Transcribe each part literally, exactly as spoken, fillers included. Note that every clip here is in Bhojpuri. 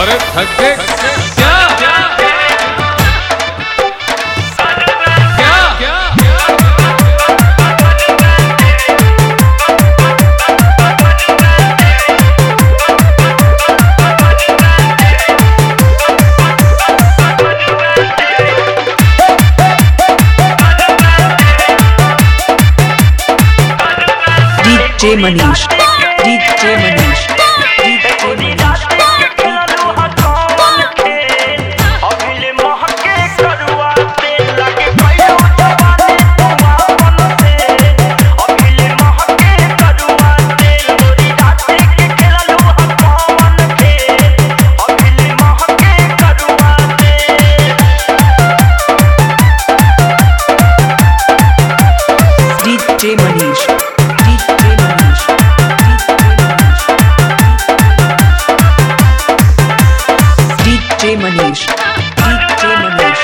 अरे थक गए क्या क्या D J Manish, D J Manish, D J Manish. D J Manish. D J Manish, D J Manish,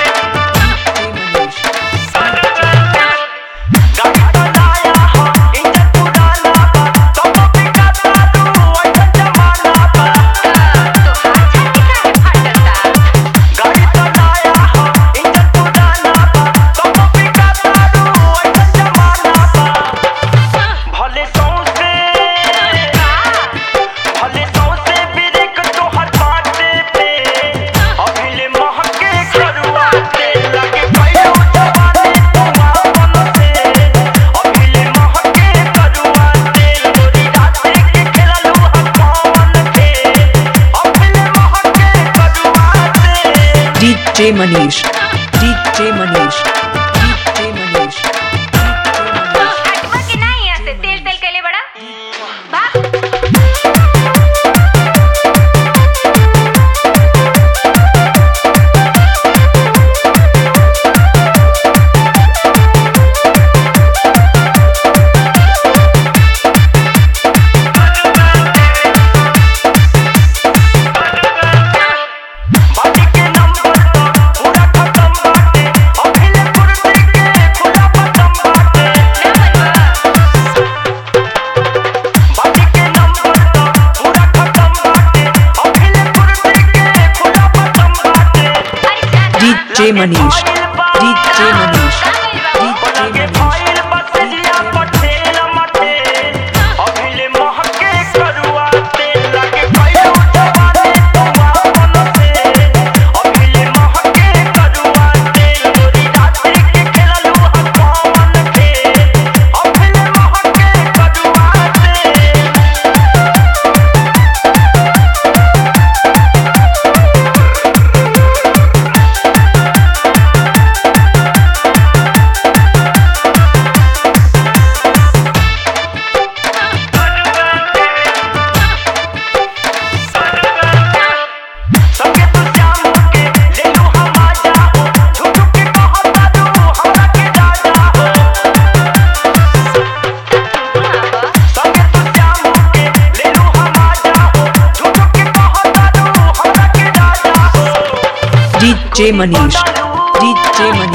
D J Manish, D J Manish, D J Manish. हटवा के नहीं यहाँ से तेल तेल के लिए बड़ा भाग D J Manish, D J Manish, D J Manish. D J Manish, D J Manish.